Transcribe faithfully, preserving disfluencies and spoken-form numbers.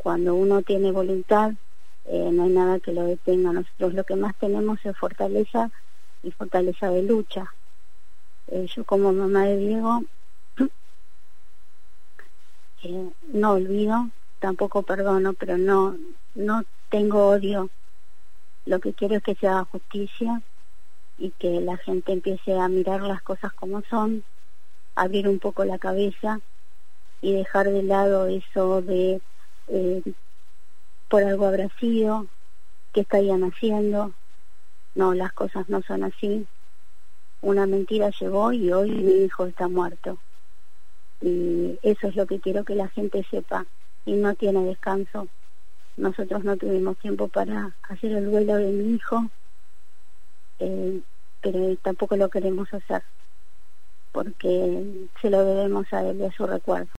cuando uno tiene voluntad, eh, no hay nada que lo detenga. Nosotros lo que más tenemos es fortaleza y fortaleza de lucha. Eh, yo como mamá de Diego eh, no olvido, tampoco perdono, pero no, no tengo odio. Lo que quiero es que se haga justicia y que la gente empiece a mirar las cosas como son, abrir un poco la cabeza y dejar de lado eso de eh, por algo habrá sido, qué estarían haciendo. No, las cosas no son así. Una mentira llegó y hoy mi hijo está muerto. Y eso es lo que quiero que la gente sepa. Y no tiene descanso. Nosotros no tuvimos tiempo para hacer el duelo de mi hijo, eh, pero tampoco lo queremos hacer, porque se lo debemos a él y a su recuerdo.